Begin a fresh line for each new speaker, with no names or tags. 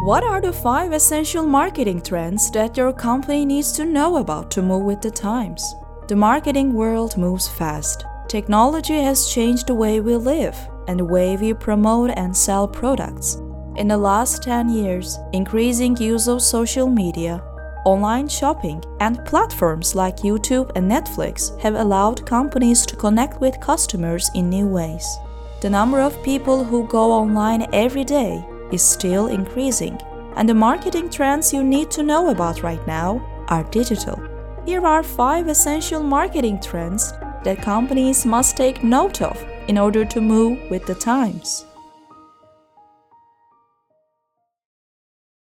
What are the 5 essential marketing trends that your company needs to know about to move with the times? The marketing world moves fast. Technology has changed the way we live and the way we promote and sell products. In the last 10 years, increasing use of social media, online shopping, and platforms like YouTube and Netflix have allowed companies to connect with customers in new ways. The number of people who go online every day is still increasing, and the marketing trends you need to know about right now are digital. Here are 5 essential marketing trends that companies must take note of in order to move with the times.